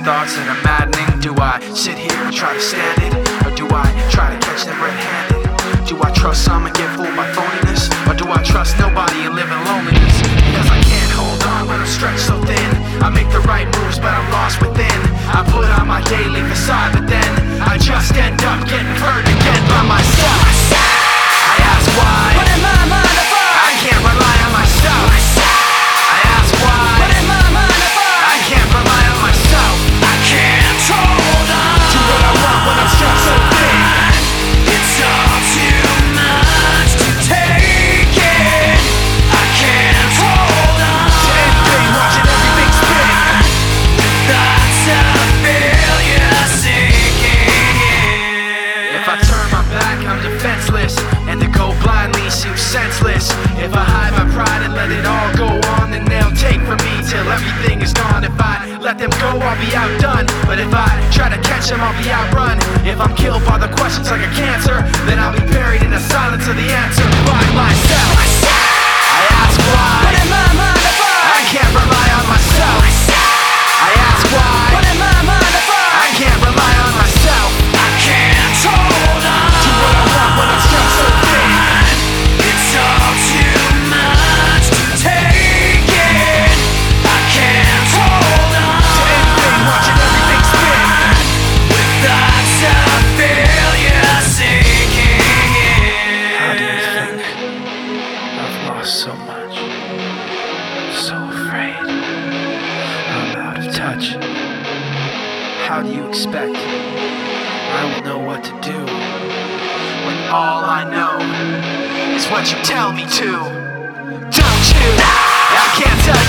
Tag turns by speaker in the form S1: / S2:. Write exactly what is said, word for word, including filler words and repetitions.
S1: thoughts that are maddening. Do I sit here and try to stand it, or do I try to catch them red-handed? Do I trust some and get fooled by phoniness, or do I trust nobody and live in loneliness? Because I can't hold on when I'm stretched so thin. I make the right moves but I'm lost within. I put on my daily facade, but then I just end up getting hurt again by myself. I ask why,
S2: But in my mind I find
S1: I can't rely on myself. I ask why,
S2: But in my mind I find
S1: I can't rely on myself.
S2: I can't hold on.
S1: Do what I want when I'm stretched so thin.
S2: It's all too much to take in. I can't hold on.
S1: To anything, watching everything spin.
S2: Thoughts of failure sinking in.
S1: If I turn my back, I'm defenseless, and to go blindly seems senseless. If I hide my pride and let it all go on, then they'll take from me till everything is gone. If I let them go, I'll be outdone. But if I try to catch them, I'll be outrun. If I'm killed by the questions like a cancer, then I'll be buried in the silence of the answer by myself. I ask why,
S2: But in my mind I find
S1: I can't rely on myself. I ask why,
S2: But in my mind I find
S1: I can't rely on myself.
S2: I can't hold on.
S1: Do what I want when I'm stretched so thin.
S2: It's all too much to take in. I can't hold on.
S1: To anything, watching everything spin.
S2: With thoughts of failure sinking in.
S1: How do you think? I've lost so much. So afraid. I'm out of touch. How do you expect I will know what to do when all I know is what you tell me to? Don't you? I can't tell